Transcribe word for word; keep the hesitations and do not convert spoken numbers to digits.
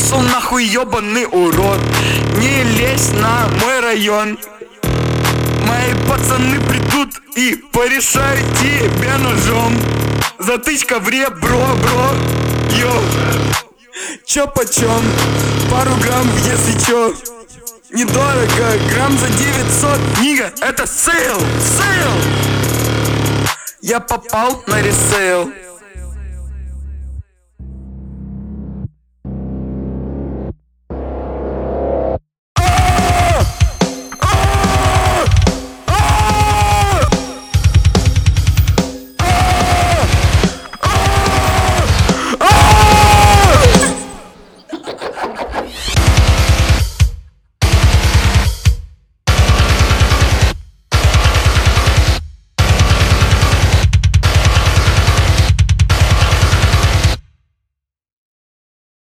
Пошел нахуй, ёбаный урод, не лезь на мой район. Мои пацаны придут и порешают тебя ножом. Затычка в ребро, бро, йоу. Чё почем? Пару грамм, если чё. Недорого, грамм за девятьсот. Нига, это сейл, сейл. Я попал на ресейл.